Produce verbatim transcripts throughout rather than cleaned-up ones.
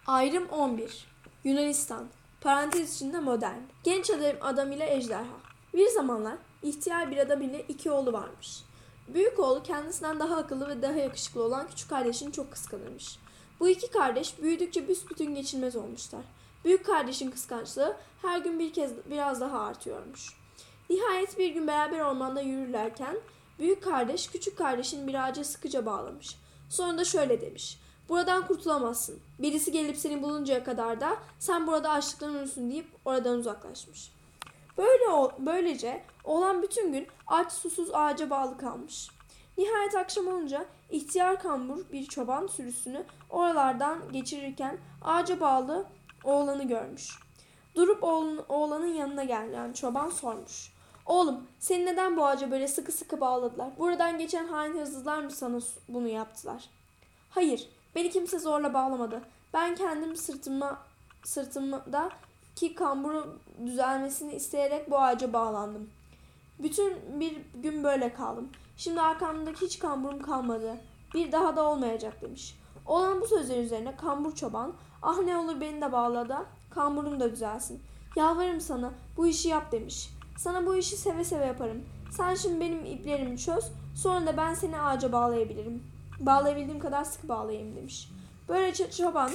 Ayrım on bir. Yunanistan. Parantez içinde modern. Genç adam, adam ile ejderha. Bir zamanlar ihtiyar bir adam ile iki oğlu varmış. Büyük oğlu kendisinden daha akıllı ve daha yakışıklı olan küçük kardeşini çok kıskanırmış. Bu iki kardeş büyüdükçe büsbütün geçilmez olmuşlar. Büyük kardeşin kıskançlığı her gün bir kez biraz daha artıyormuş. Nihayet bir gün beraber ormanda yürürlerken büyük kardeş küçük kardeşini bir ağaca sıkıca bağlamış. Sonra da şöyle demiş: "Buradan kurtulamazsın. Birisi gelip seni buluncaya kadar da sen burada açlıktan ölürsün" deyip oradan uzaklaşmış. Böyle böylece oğlan bütün gün aç susuz ağaca bağlı kalmış. Nihayet akşam olunca ihtiyar kambur bir çoban sürüsünü oralardan geçirirken ağaca bağlı oğlanı görmüş. Durup oğlanın yanına gelen çoban sormuş: "Oğlum, seni neden bu ağaca böyle sıkı sıkı bağladılar? Buradan geçen hain hırsızlar mı sana bunu yaptılar?" "Hayır, beni kimse zorla bağlamadı. Ben kendim sırtıma, sırtımda ki kamburu düzelmesini isteyerek bu ağaca bağlandım. Bütün bir gün böyle kaldım. Şimdi arkamdaki hiç kamburum kalmadı. Bir daha da olmayacak" demiş. Oğlan bu sözler üzerine kambur çoban, "Ah ne olur beni de bağla da kamburum da düzelsin. Yalvarırım sana bu işi yap" demiş. "Sana bu işi seve seve yaparım. Sen şimdi benim iplerimi çöz, sonra da ben seni ağaca bağlayabilirim. Bağlayabildiğim kadar sıkı bağlayayım" demiş. Böylece çoban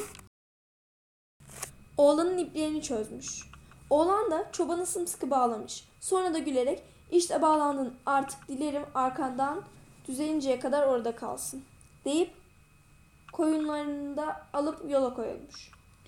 oğlanın iplerini çözmüş. Oğlan da çobanı sımsıkı bağlamış. Sonra da gülerek "İşte bağlandın, artık dilerim arkandan düzelinceye kadar orada kalsın" deyip koyunlarını da alıp yola koyulmuş.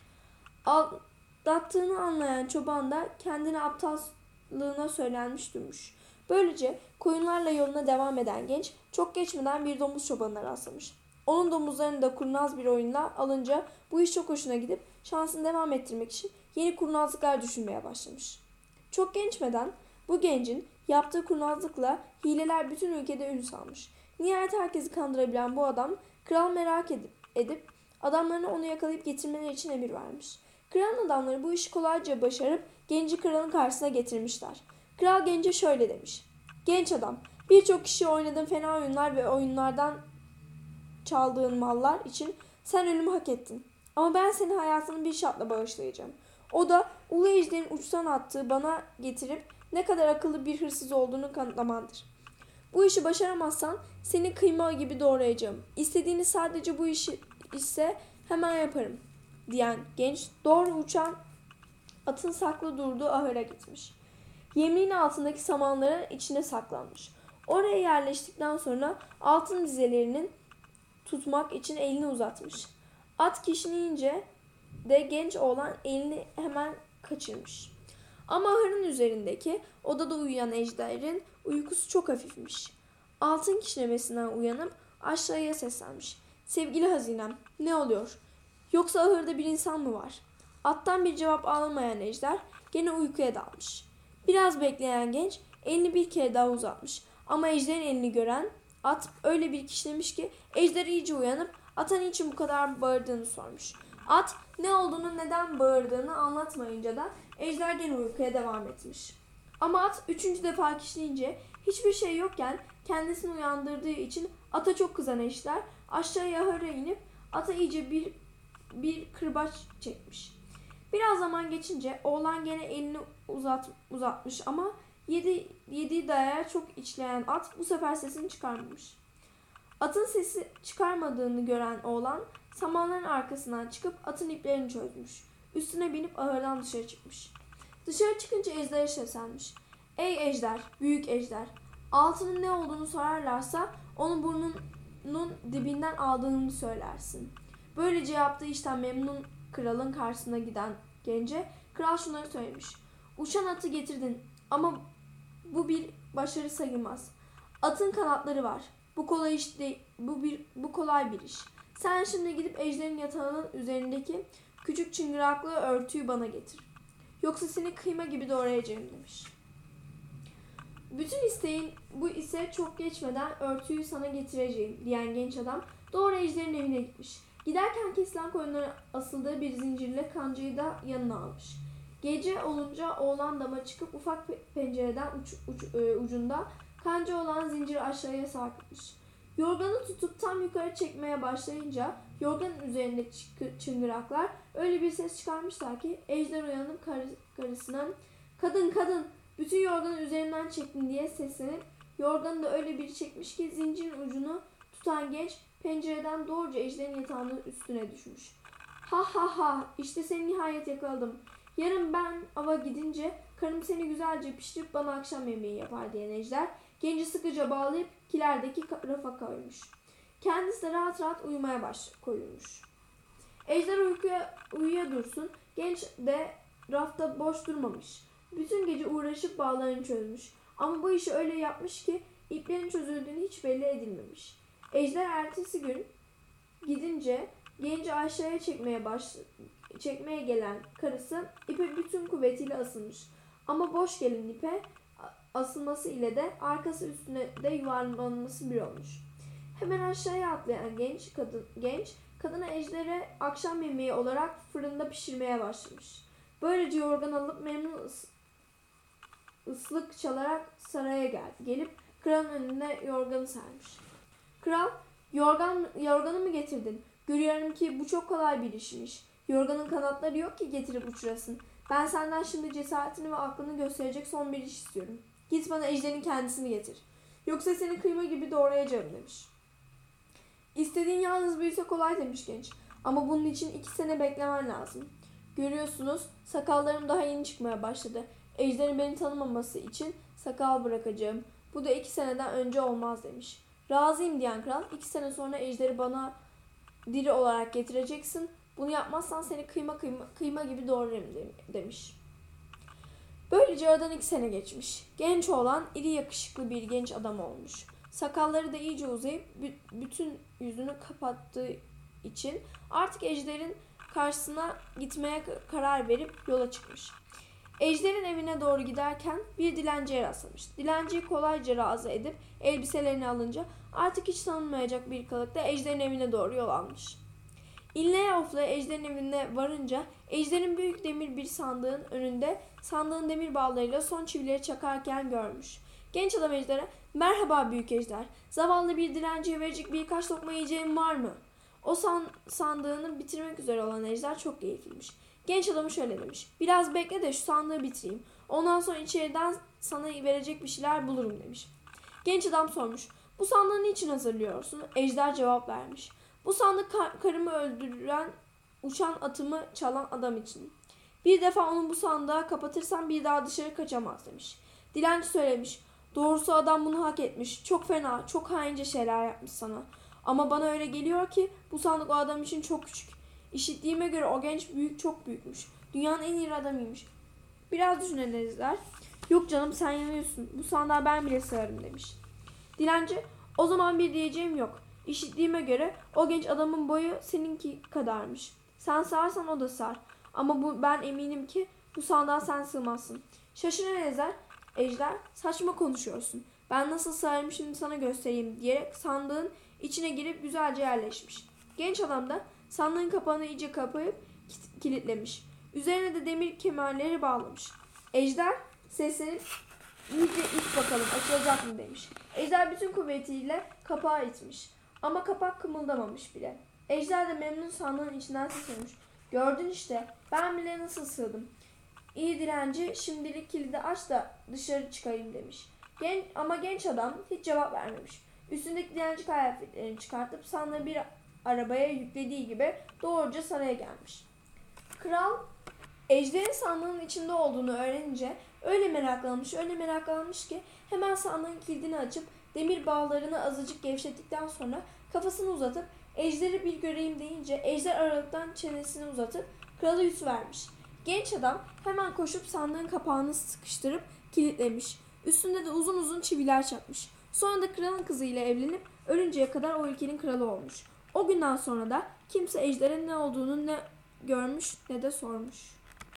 Aldattığını anlayan çoban da kendini aptallığına söylenmiş durmuş. Böylece koyunlarla yoluna devam eden genç çok geçmeden bir domuz çobanına rastlamış. Onun domuzlarını da kurnaz bir oyunla alınca bu iş çok hoşuna gidip şansını devam ettirmek için yeni kurnazlıklar düşünmeye başlamış. Çok geçmeden bu gencin yaptığı kurnazlıkla hileler bütün ülkede ün salmış. Nihayet herkesi kandırabilen bu adam kral merak edip, edip adamlarını onu yakalayıp getirmeleri için emir vermiş. Kralın adamları bu işi kolayca başarıp genci kralın karşısına getirmişler. Kral gence şöyle demiş: "Genç adam, birçok kişi oynadığın fena oyunlar ve oyunlardan çaldığın mallar için sen ölümü hak ettin. Ama ben senin hayatını bir şartla bağışlayacağım. O da ulu ejderin uçtan attığı bana getirip ne kadar akıllı bir hırsız olduğunu kanıtlamandır. Bu işi başaramazsan seni kıyma gibi doğrayacağım. İstediğini sadece bu işi ise hemen yaparım" diyen genç doğru uçan atın saklı durduğu ahıra gitmiş. Yemliğin altındaki samanların içine saklanmış. Oraya yerleştikten sonra altın dizelerinin tutmak için elini uzatmış. At kişneyince de genç oğlan elini hemen kaçırmış. Ama ahırın üzerindeki odada uyuyan ejderin uykusu çok hafifmiş. Altın kişnemesinden uyanıp aşağıya seslenmiş. "Sevgili hazinem, ne oluyor? Yoksa ahırda bir insan mı var?" Attan bir cevap alamayan ejder gene uykuya dalmış. Biraz bekleyen genç elini bir kere daha uzatmış. Ama ejderin elini gören at öyle bir kişnemiş ki ejder iyice uyanıp ata niçin bu kadar bağırdığını sormuş. At ne olduğunu, neden bağırdığını anlatmayınca da ejder gene uykuya devam etmiş. Ama at üçüncü defa kişneyince hiçbir şey yokken kendisini uyandırdığı için ata çok kızan ejder aşağıya ahıra inip ata iyice bir, bir kırbaç çekmiş. Biraz zaman geçince oğlan gene elini uzat, uzatmış ama yedi, yediği dayağı çok içleyen at bu sefer sesini çıkarmamış. Atın sesi çıkarmadığını gören oğlan samanların arkasından çıkıp atın iplerini çözmüş. Üstüne binip ahırdan dışarı çıkmış. Dışarı çıkınca ejdere seslenmiş. "Ey ejder, büyük ejder, altının ne olduğunu sorarlarsa onun burnunun dibinden aldığını söylersin." Böylece yaptığı işten memnun kralın karşısına giden gence kral şunları söylemiş. "Uçan atı getirdin ama bu bir başarı sayılmaz. Atın kanatları var. Bu kolay iş değil, bu bir bu kolay bir iş. Sen şimdi gidip ejderin yatağının üzerindeki küçük çıngıraklı örtüyü bana getir. Yoksa seni kıyma gibi doğrayacağım" demiş. "Bütün isteğin bu ise çok geçmeden örtüyü sana getireceğim" diyen genç adam doğru ejderin evine gitmiş. Giderken kesilen koyunların asıldığı bir zincirle kancayı da yanına almış. Gece olunca oğlan dama çıkıp ufak pencereden uç, uç, e, ucunda kanca olan zinciri aşağıya sarkmış. Yorganı tutup tam yukarı çekmeye başlayınca yorganın üzerinde çıngıraklar öyle bir ses çıkarmışlar ki ejder uyanıp kar karısına ''Kadın kadın bütün yorganı üzerimden çektin'' diye seslenip yorganı da öyle bir çekmiş ki zincirin ucunu tutan genç pencereden doğruca ejderin yatağının üstüne düşmüş. ''Ha ha ha, işte seni nihayet yakaladım. Yarın ben ava gidince karım seni güzelce pişirip bana akşam yemeği yapar'' diyen ejder genci sıkıca bağlayıp kilerdeki rafa koymuş. Kendisi de rahat rahat uyumaya baş koyulmuş. Ejder uykuya uyuya dursun, genç de rafta boş durmamış. Bütün gece uğraşıp bağlarını çözmüş. Ama bu işi öyle yapmış ki iplerin çözüldüğünü hiç belli edilmemiş. Ejder ertesi gün gidince genci aşağıya çekmeye baş çekmeye gelen karısı ipe bütün kuvvetiyle asılmış. Ama boş gelen ipe asılması ile de arkası üstüne de yuvarlanması bir olmuş. Hemen aşağıya atlayan genç kadın genç kadına ejdere akşam yemeği olarak fırında pişirmeye başlamış. Böylece yorgan alıp memnun ıs ıslık çalarak saraya gel gelip kralın önünde yorganı sermiş. Kral, yorgan yorganı mı getirdin? Görüyorum ki bu çok kolay bir işmiş. Yorganın kanatları yok ki getirip uçurasın. Ben senden şimdi cesaretini ve aklını gösterecek son bir iş istiyorum. Git bana ejderin kendisini getir. Yoksa seni kıyma gibi doğrayacağım demiş. İstediğin yalnız büyüse kolay demiş genç. Ama bunun için iki sene beklemen lazım. Görüyorsunuz sakallarım daha yeni çıkmaya başladı. Ejderin beni tanımaması için sakal bırakacağım. Bu da iki seneden önce olmaz demiş. Razıyım diyen kral, iki sene sonra ejderi bana diri olarak getireceksin. Bunu yapmazsan seni kıyma kıyma, kıyma gibi doğrarım demiş. Böylece aradan iki sene geçmiş. Genç oğlan iri yakışıklı bir genç adam olmuş. Sakalları da iyice uzayıp bütün yüzünü kapattığı için artık ejderin karşısına gitmeye karar verip yola çıkmış. Ejderin evine doğru giderken bir dilenciye rastlamış. Dilenciyi kolayca razı edip elbiselerini alınca artık hiç tanınmayacak bir kılıkta ejderin evine doğru yol almış. İnleye oflaya ejderin evine varınca ejderin büyük demir bir sandığın önünde sandığın demir bağlarıyla son çivileri çakarken görmüş. Genç adam ejdere ''Merhaba büyük ejder, zavallı bir dilenciye verecek birkaç lokma yiyeceğim var mı?'' O san sandığını bitirmek üzere olan ejder çok keyifliymiş. Genç adamı şöyle demiş: ''Biraz bekle de şu sandığı bitireyim. Ondan sonra içeriden sana verecek bir şeyler bulurum.'' demiş. Genç adam sormuş: ''Bu sandığı niçin hazırlıyorsun?'' Ejder cevap vermiş: ''Bu sandık kar karımı öldüren, uçan atımı çalan adam için. Bir defa onu bu sandığa kapatırsam bir daha dışarı kaçamaz.'' demiş. Dilenci söylemiş: ''Doğrusu adam bunu hak etmiş. Çok fena, çok haince şeyler yapmış sana. Ama bana öyle geliyor ki bu sandık o adam için çok küçük. İşittiğime göre o genç büyük, çok büyükmüş. Dünyanın en iyi adamıymış. Biraz düşünenler. Yok canım, sen yanıyorsun. Bu sandığa ben bile sığarım.'' demiş. Dilenci: ''O zaman bir diyeceğim yok. İşittiğime göre o genç adamın boyu seninki kadarmış. Sen sığarsan o da sığar. Ama bu, ben eminim ki bu sandığa sen sığmazsın.'' Şaşıran ejder, ejder ''Saçma konuşuyorsun. Ben nasıl sığarım şimdi sana göstereyim.'' diyerek sandığın içine girip güzelce yerleşmiş. Genç adam da sandığın kapağını iyice kapayıp kilitlemiş. Üzerine de demir kemerleri bağlamış. Ejder seslenip ''İyice it bakalım, açılacak mı?'' demiş. Ejder bütün kuvvetiyle kapağı itmiş. Ama kapak kımıldamamış bile. Ejder de memnun sandığın içinden seslenmiş. ''Gördün işte, ben bile nasıl sığdım. İyi dilenci, şimdilik kilidi aç da dışarı çıkayım.'' demiş. Gen ama genç adam hiç cevap vermemiş. Üstündeki dilenci kıyafetlerini çıkartıp sandığı bir arabaya yüklediği gibi doğruca saraya gelmiş. Kral ejderin sandığın içinde olduğunu öğrenince öyle meraklanmış, öyle meraklanmış ki hemen sandığın kilidini açıp demir bağlarını azıcık gevşettikten sonra kafasını uzatıp ejderi bir göreyim deyince ejder aralıktan çenesini uzatıp krala yüz vermiş. Genç adam hemen koşup sandığın kapağını sıkıştırıp kilitlemiş. Üstünde de uzun uzun çiviler çakmış. Sonra da kralın kızıyla evlenip ölünceye kadar o ülkenin kralı olmuş. O günden sonra da kimse ejderin ne olduğunu ne görmüş ne de sormuş.